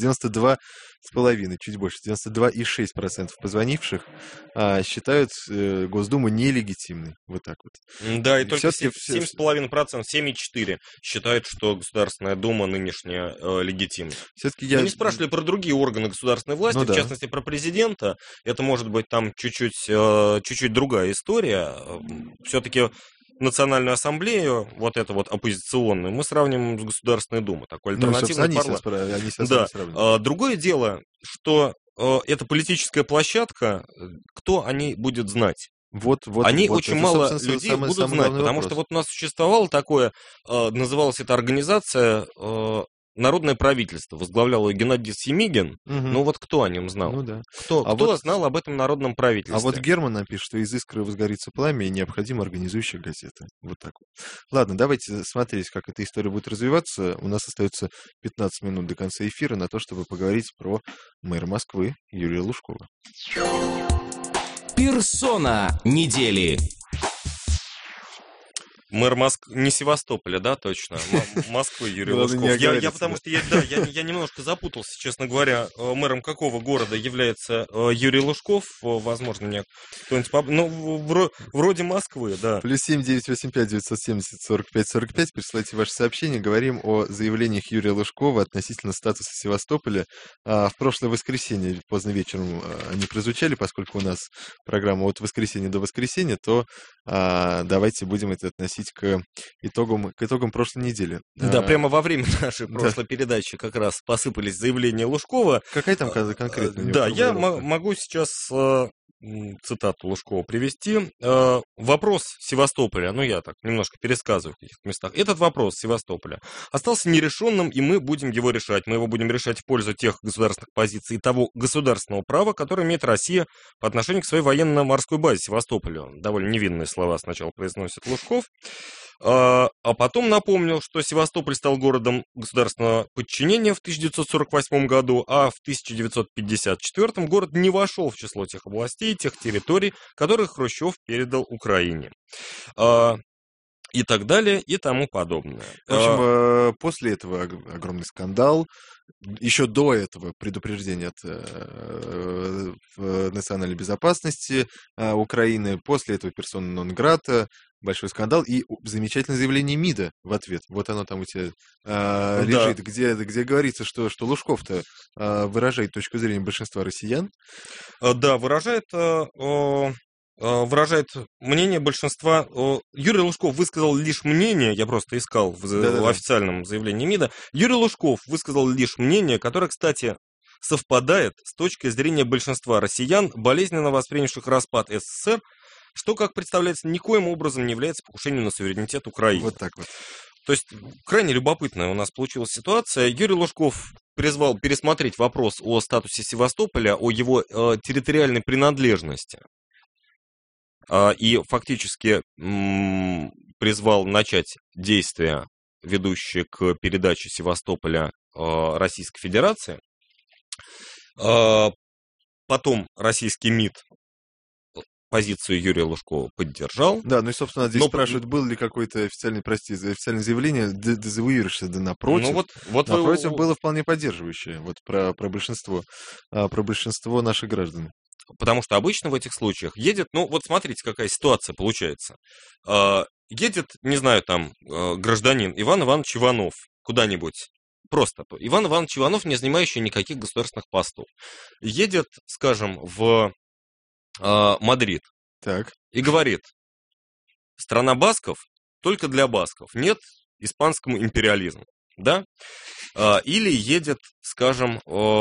92,5%, чуть больше, 92,6% позвонивших считают Госдуму нелегитимной. Вот так вот.
Да, и только 7,5%, 7,4% считают, что Государственная Дума нынешняя легитимна. Мы не спрашивали про другие органы государственной власти, в частности, про президента. Это может быть там чуть-чуть другая история. Все-таки Национальную ассамблею, вот это вот оппозиционную, мы сравним с Государственной Думой. Такой альтернативный парламент. Да. Другое дело, что эта политическая площадка, кто о ней будет знать? Очень мало людей будут знать, потому что вот у нас существовала такое, называлась эта организация «Народное правительство», возглавлял ее Геннадий Семигин. Ну вот кто о нем знал? Кто знал об этом народном правительстве?
А вот Герман напишет, что из искры возгорится пламя, и необходима организующая газета. Вот так вот. Ладно, давайте смотреть, как эта история будет развиваться. У нас остается 15 минут до конца эфира на то, чтобы поговорить про мэра Москвы Юрия Лужкова.
Персона недели.
Мэр не Севастополя, да, точно? Москвы Юрий Лужков. Потому что я немножко запутался, честно говоря, мэром какого города является Юрий Лужков. Возможно, мне кто-нибудь... Ну, вроде Москвы, да.
+7 985 970 45 45. Присылайте ваши сообщения. Говорим о заявлениях Юрия Лужкова относительно статуса Севастополя. В прошлое воскресенье поздно вечером они прозвучали, поскольку у нас программа от воскресенья до воскресенья, то давайте будем это относить к итогам прошлой недели.
Да, прямо во время нашей прошлой передачи как раз посыпались заявления Лужкова.
Какая там конкретно?
Да, я могу сейчас цитату Лужкова привести. Вопрос Севастополя, я так немножко пересказываю в каких-то местах. Этот вопрос Севастополя остался нерешенным, и мы будем его решать. Мы его будем решать в пользу тех государственных позиций и того государственного права, которое имеет Россия по отношению к своей военно-морской базе Севастополю. Довольно невинные слова сначала произносит Лужков. А потом напомнил, что Севастополь стал городом государственного подчинения в 1948 году, а в 1954 город не вошел в число тех областей, тех территорий, которые Хрущев передал Украине. И так далее, и тому подобное.
В общем, после этого огромный скандал. Еще до этого предупреждение от национальной безопасности Украины. После этого персона нон-грата. Большой скандал и замечательное заявление МИДа в ответ. Вот оно там у тебя лежит, где говорится, что Лужков-то выражает точку зрения большинства россиян.
Да, выражает мнение большинства. Юрий Лужков высказал лишь мнение, я просто искал в официальном заявлении МИДа, Юрий Лужков высказал лишь мнение, которое, кстати, совпадает с точкой зрения большинства россиян, болезненно воспринявших распад СССР, что, как представляется, никоим образом не является покушением на суверенитет Украины.
Вот так вот.
То есть, крайне любопытная у нас получилась ситуация. Юрий Лужков призвал пересмотреть вопрос о статусе Севастополя, о его территориальной принадлежности. И фактически призвал начать действия, ведущие к передаче Севастополя Российской Федерации. Потом российский МИД позицию Юрия Лужкова поддержал.
Да, ну и, собственно, здесь спрашивают, было ли какое-то официальное заявление, дезавуируешься, да напротив. Напротив, было вполне поддерживающее, вот про большинство наших граждан.
Потому что обычно в этих случаях едет, вот смотрите, какая ситуация получается. Едет, не знаю, там, гражданин Иван Иванович Иванов куда-нибудь просто. Иван Иванович Иванов, не занимающий никаких государственных постов, едет, скажем, в Мадрид и говорит: страна басков только для басков, нет испанскому империализму, да? Или едет, скажем,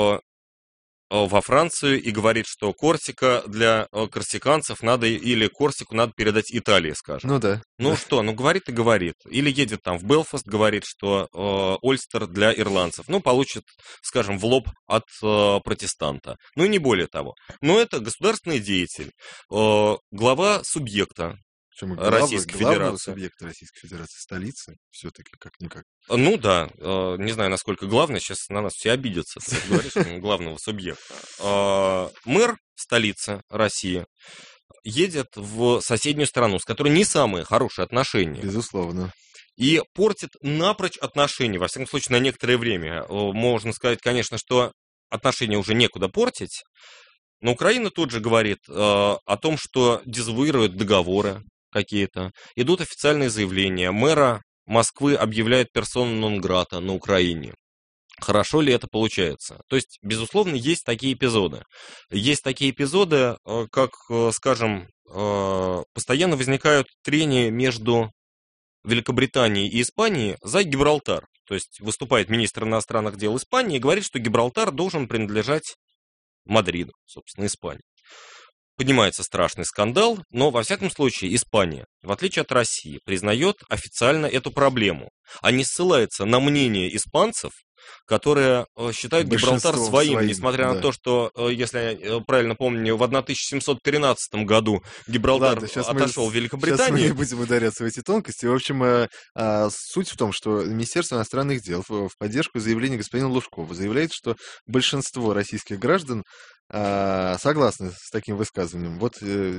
во Францию и говорит, что Корсика для корсиканцев надо, или Корсику надо передать Италии, скажем.
Ну да.
Ну что, говорит и говорит. Или едет там в Белфаст, говорит, что Ольстер для ирландцев. Ну, получит, скажем, в лоб от протестанта. Ну и не более того. Но это государственный деятель, глава субъекта Российской Федерации.
Субъекта Российской Федерации, столицы, все-таки как-никак.
Ну да, не знаю, насколько главное, сейчас на нас все обидятся, ты говоришь, главного субъекта. Мэр столицы России едет в соседнюю страну, с которой не самые хорошие отношения.
Безусловно.
И портит напрочь отношения, во всяком случае, на некоторое время. Можно сказать, конечно, что отношения уже некуда портить, но Украина тут же говорит о том, что дезавуирует договоры какие-то. Идут официальные заявления. Мэра Москвы объявляет персона нон-грата на Украине. Хорошо ли это получается? То есть, безусловно, есть такие эпизоды. Есть такие эпизоды, как, скажем, постоянно возникают трения между Великобританией и Испанией за Гибралтар. То есть выступает министр иностранных дел Испании и говорит, что Гибралтар должен принадлежать Мадриду, собственно, Испании. Поднимается страшный скандал, но, во всяком случае, Испания, в отличие от России, признает официально эту проблему, а не ссылается на мнение испанцев, которые считают Гибралтар своим, несмотря на то, что, если я правильно помню, в 1713 году Гибралтар отошел в Великобританию.
Сейчас мы не будем ударяться в эти тонкости. В общем, суть в том, что Министерство иностранных дел в поддержку заявления господина Лужкова заявляет, что большинство российских граждан согласны с таким высказыванием. Вот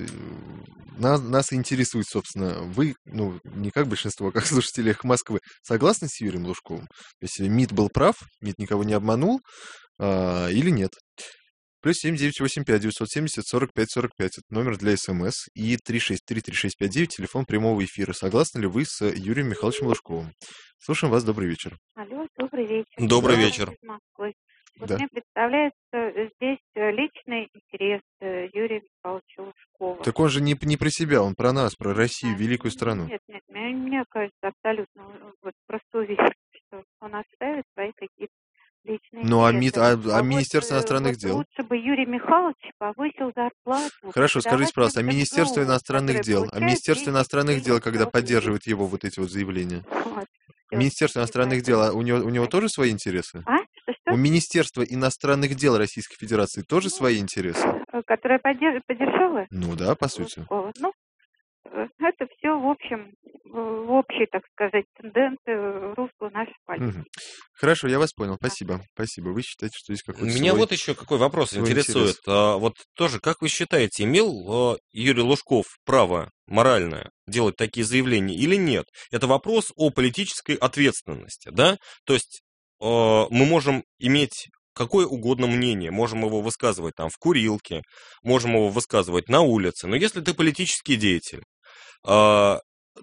нас интересует, собственно, вы, не как большинство, а как слушатели «Эхо Москвы», согласны с Юрием Лужковым? Если МИД был прав, МИД никого не обманул, или нет? Плюс 7-985-970-45-45, это номер для СМС, и 363-3659, телефон прямого эфира. Согласны ли вы с Юрием Михайловичем Лужковым? Слушаем вас, добрый вечер.
Алло, добрый вечер.
Добрый вечер.
Вот мне представляется здесь личный интерес Юрия Михайловича Лужкова.
Так он же не про себя, он про нас, про Россию, великую страну.
Нет, мне кажется абсолютно, просто уверен, что он оставит свои какие-то личные интересы.
А Министерство иностранных дел?
Лучше бы Юрий Михайлович повысил зарплату.
Хорошо, скажите, пожалуйста, а Министерство иностранных дел? А Министерство иностранных дел, когда поддерживает его вот эти вот заявления? Министерство иностранных дел, у него тоже свои интересы? У Министерства иностранных дел Российской Федерации тоже свои интересы?
Которое поддержало?
Ну да, по сути.
Ну, это все, в общем, в общей, так сказать, тенденции русского нашей политики.
Хорошо, я вас понял, спасибо. Спасибо. Вы считаете, что здесь какой-то
Меня вот еще какой вопрос интересует. Вот тоже, как вы считаете, имел Юрий Лужков право моральное делать такие заявления или нет? Это вопрос о политической ответственности, да? То есть мы можем иметь какое угодно мнение, можем его высказывать там в курилке, можем его высказывать на улице, но если ты политический деятель, то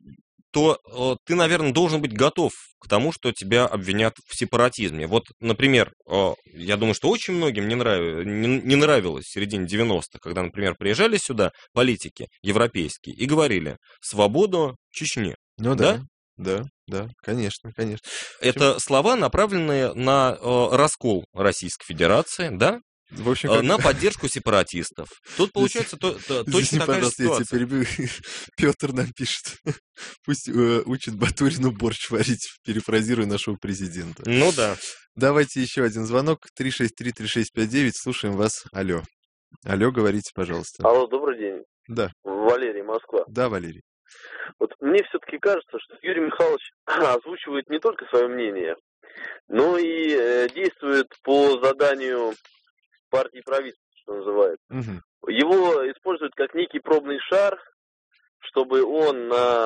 ты, наверное, должен быть готов к тому, что тебя обвинят в сепаратизме. Вот, например, я думаю, что очень многим не нравилось в середине 90-х, когда, например, приезжали сюда политики европейские и говорили «свободу Чечне».
Ну да. Да, конечно.
Это слова, направленные на раскол Российской Федерации, да?
В общем,
на поддержку сепаратистов. Тут получается точно такая ситуация.
Я тебя перебью. Петр нам пишет. Пусть учит Батурину борщ варить, перефразируя нашего президента.
Ну да.
Давайте еще один звонок. 363-3659. Слушаем вас. Алло, говорите, пожалуйста.
Алло, добрый день.
Да.
Валерий, Москва.
Да, Валерий.
Вот мне все-таки кажется, что Юрий Михайлович озвучивает не только свое мнение, но и действует по заданию партии и правительства, что называется. Его используют как некий пробный шар, чтобы он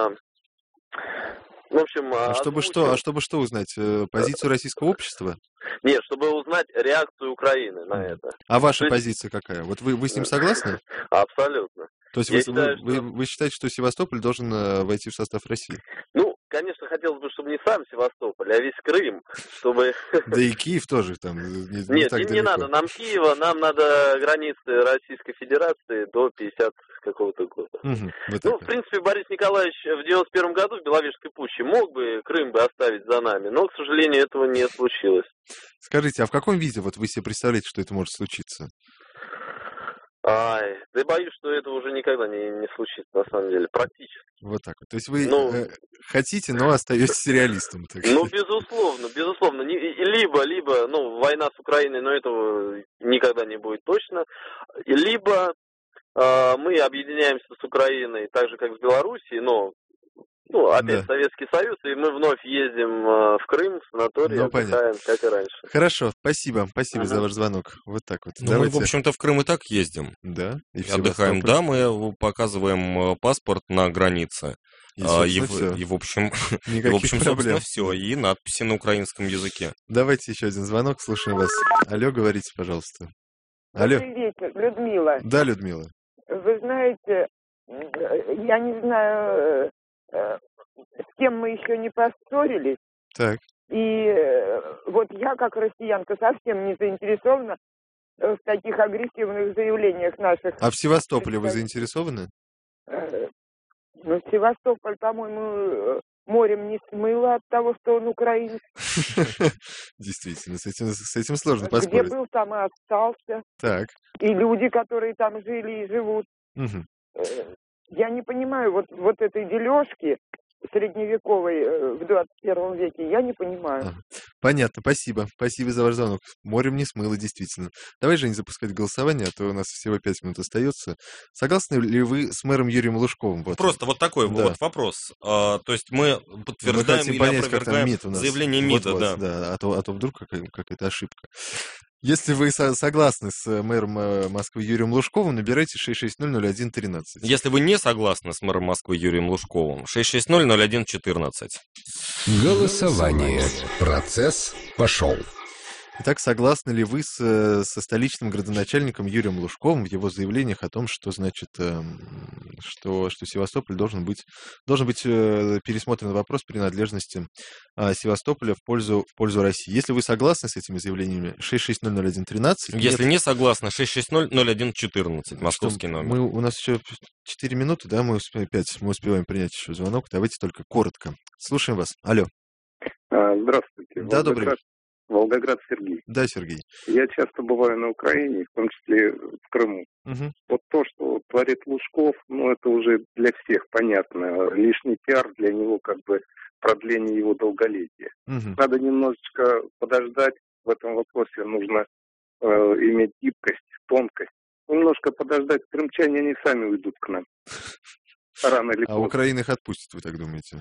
в общем...
чтобы что узнать? Позицию российского общества?
Нет, чтобы узнать реакцию Украины на это.
А ваша позиция какая? Вот вы с ним согласны?
Абсолютно.
То есть вы считаете, что Севастополь должен войти в состав России?
Ну, конечно, хотелось бы, чтобы не сам Севастополь, а весь Крым, чтобы...
Да и Киев тоже там
Нет, им не надо, нам Киева, нам надо границы Российской Федерации до 50 какого-то года. В принципе, Борис Николаевич в 91 году в Беловежской пуще мог бы Крым бы оставить за нами, но, к сожалению, этого не случилось.
Скажите, а в каком виде вот вы себе представляете, что это может случиться?
Да боюсь, что это уже никогда не случится, на самом деле, практически.
Вот так вот. То есть вы хотите, но остаетесь реалистом.
Безусловно. Либо, война с Украиной, но этого никогда не будет точно. Либо мы объединяемся с Украиной так же, как с Белоруссией, но опять Советский Союз, и мы вновь ездим в Крым, в санаторий, отдыхаем, как и раньше.
Хорошо, спасибо за ваш звонок. Вот так вот.
Мы, в общем-то, в Крым и так ездим.
Да?
И отдыхаем. Да, мы показываем паспорт на границе. И, в общем, собственно, все. И надписи на украинском языке.
Давайте еще один звонок, слушаем вас. Алло, говорите, пожалуйста. Алло.
Добрый вечер, Людмила.
Да, Людмила.
Вы знаете, я не знаю... с кем мы еще не поссорились.
Так.
И вот я, как россиянка, совсем не заинтересована в таких агрессивных заявлениях наших.
А в Севастополе вы заинтересованы?
Севастополь, по-моему, морем не смыло от того, что он украинец.
Действительно, с этим сложно поспорить.
Где был, там и остался.
Так.
И люди, которые там жили и живут. Я не понимаю вот этой дележки средневековой в 21 веке, я не понимаю.
Понятно, спасибо. Спасибо за ваш звонок. Морем не смыло, действительно. Давай, Жень, запускать голосование, а то у нас всего 5 минут остается. Согласны ли вы с мэром Юрием Лужковым?
Просто вот такой вот вопрос. То есть мы подтверждаем или опровергаем заявление МИДа.
Да, а то вдруг какая-то ошибка. Если вы согласны с мэром Москвы Юрием Лужковым, набирайте 660-01-13.
Если вы не согласны с мэром Москвы Юрием Лужковым, 660-01-14.
Голосование. Процесс пошел.
Итак, согласны ли вы со столичным градоначальником Юрием Лужковым в его заявлениях о том, что значит, что Севастополь должен быть пересмотрен вопрос принадлежности Севастополя в пользу России? Если вы согласны с этими заявлениями, 660-01-13.
Если не согласны, 660-01-14, московский номер.
У нас еще 4 минуты, да, мы успеваем принять еще звонок. Давайте только коротко. Слушаем вас. Алло.
Здравствуйте.
Да, добрый вечер.
Волгоград, Сергей.
Да, Сергей.
Я часто бываю на Украине, в том числе в Крыму. Вот то, что творит Лужков, это уже для всех понятно. Лишний пиар для него продление его долголетия. Надо немножечко подождать. В этом вопросе нужно иметь гибкость, тонкость. Немножко подождать. Крымчане, они сами уйдут к нам. Рано или поздно.
А Украина их отпустит, вы так думаете?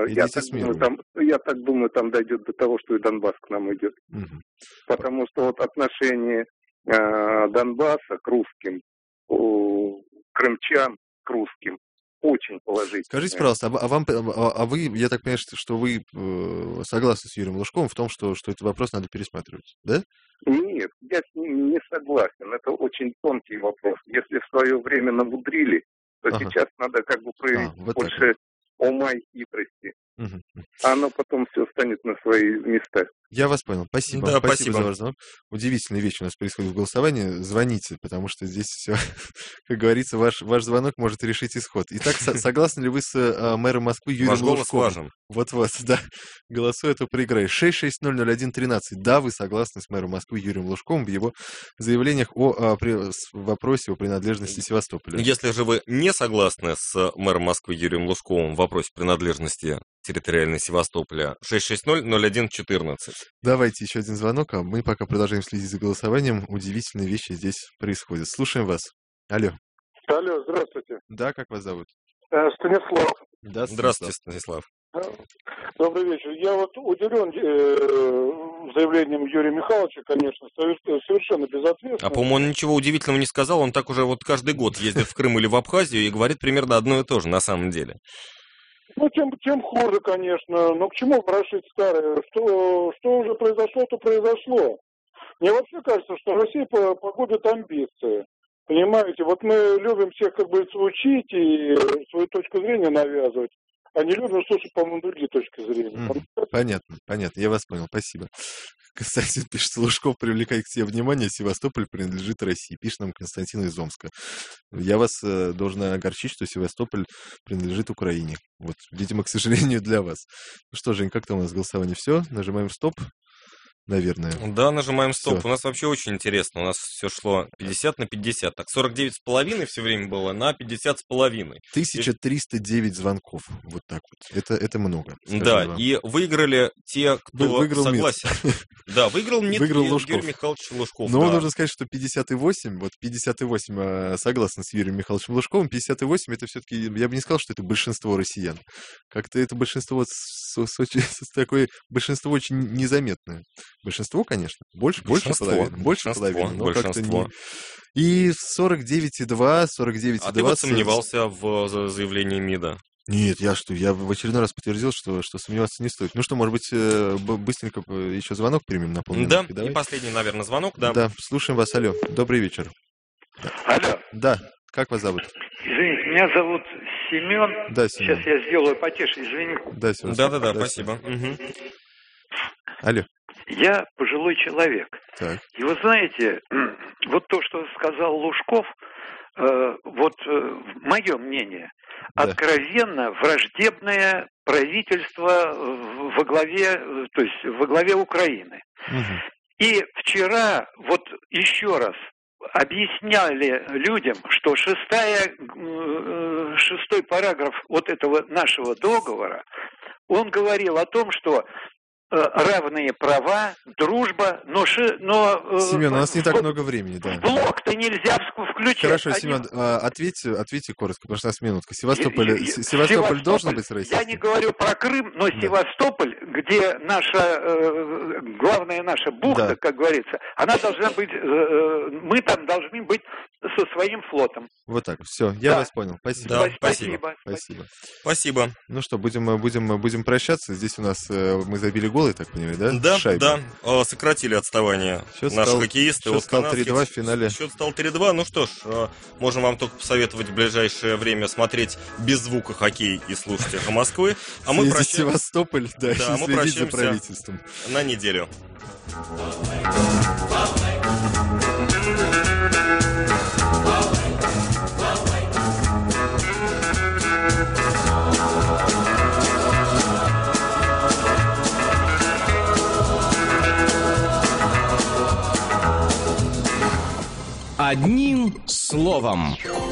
Я так думаю, там дойдет до того, что и Донбасс к нам идет. Потому что отношение Донбасса к русским, крымчан к русским очень положительное.
Скажите, пожалуйста, а вы, я так понимаю, что вы согласны с Юрием Лужковым в том, что этот вопрос надо пересматривать, да?
Нет, я с ним не согласен. Это очень тонкий вопрос. Если в свое время намудрили, то сейчас надо проявить больше ума и хитрости. Оно потом все станет на свои места.
Я вас понял. Спасибо.
Да,
спасибо за ваш звонок. Удивительная вещь у нас происходит в голосовании. Звоните, потому что здесь все, как говорится, ваш звонок может решить исход. Итак, согласны ли вы с мэром Москвы Юрием Лужковым?
Ваш голос важен.
Вот, да. Голосуй, а то проиграешь. 660-01-13. Да, вы согласны с мэром Москвы Юрием Лужковым в его заявлениях о вопросе о принадлежности Севастополя.
Если же вы не согласны с мэром Москвы Юрием Лужковым в вопросе принадлежности территориальной Севастополя, 660-01-14.
Давайте еще один звонок, а мы пока продолжаем следить за голосованием. Удивительные вещи здесь происходят. Слушаем вас. Алло.
Алло, здравствуйте.
Да, как вас зовут?
Станислав.
Да,
здравствуйте, Станислав.
Добрый вечер. Я удивлен заявлением Юрия Михайловича, конечно, совершенно безответственно.
А, по-моему, он ничего удивительного не сказал. Он так уже каждый год ездит в Крым или в Абхазию и говорит примерно одно и то же на самом деле.
Тем хуже, конечно. Но к чему ворошить старое? Что уже произошло, то произошло. Мне вообще кажется, что Россия погубит амбиции. Понимаете, мы любим всех, учить и свою точку зрения навязывать. а не любим слушать, по-моему, другие точки зрения.
Понятно, я вас понял, спасибо. Константин пишет, Лужков привлекает к себе внимание, Севастополь принадлежит России. Пишет нам Константин из Омска. Я вас должен огорчить, что Севастополь принадлежит Украине. Вот, видимо, к сожалению, для вас. Ну что, Жень, как там у нас голосование? Все, нажимаем стоп. Наверное.
Да, нажимаем стоп.
Всё.
У нас вообще очень интересно. У нас все шло 50 на 50. Так, 49,5 все время было на 50,5.
1309 звонков. Вот так вот. Это много.
Да, и выиграли те, кто согласен. Да, выиграл МИД Юрий Михайлович Лужков.
Но нужно сказать, что 58 согласны с Юрием Михайловичем Лужковым, 58 это все-таки, я бы не сказал, что это большинство россиян. Как-то это большинство такое большинство очень незаметное. Большинство, конечно. Больше половины. Больше половины. Но как-то не... И 49,2.
А ты вот сомневался в заявлении МИДа?
Нет, я в очередной раз подтвердил, что сомневаться не стоит. Ну что, может быть, быстренько еще звонок примем на полминутки?
Да, и последний, наверное, звонок, да.
Да, слушаем вас, алло. Добрый вечер.
Алло.
Да, как вас зовут?
Извините, меня зовут Семен.
Да, Семен.
Сейчас я сделаю потише, извините.
Да, Семен.
Да, спасибо. Угу.
Алло.
Я пожилой человек.
Так.
И вы знаете, вот то, что сказал Лужков, мое мнение, откровенно враждебное правительство во главе Украины.
Угу.
И вчера, вот еще раз, объясняли людям, что шестой параграф вот этого нашего договора, он говорил о том, что равные права, дружба, но
Семен, у нас не так много времени, да.
В блок-то нельзя включать.
Хорошо, Семен, ответьте коротко, потому что у нас минутка. Севастополь должен быть российским?
Я не говорю про Крым, но Севастополь, где главная наша бухта, как говорится, она должна быть, мы там должны быть со своим флотом.
Вот так, все, я вас понял. Спасибо.
Да, спасибо.
Ну что, будем прощаться. Здесь у нас мы забили гол, я так понимаю, да?
Да, сократили отставание наши хоккеисты.
Счет стал 3-2 в финале.
Счет стал 3-2. Ну что ж, можем вам только посоветовать в ближайшее время смотреть без звука хоккей и слушать «Эхо Москвы». А мы прощаемся.
Севастополь, да,
мы
следить за правительством.
На неделю.
Одним словом.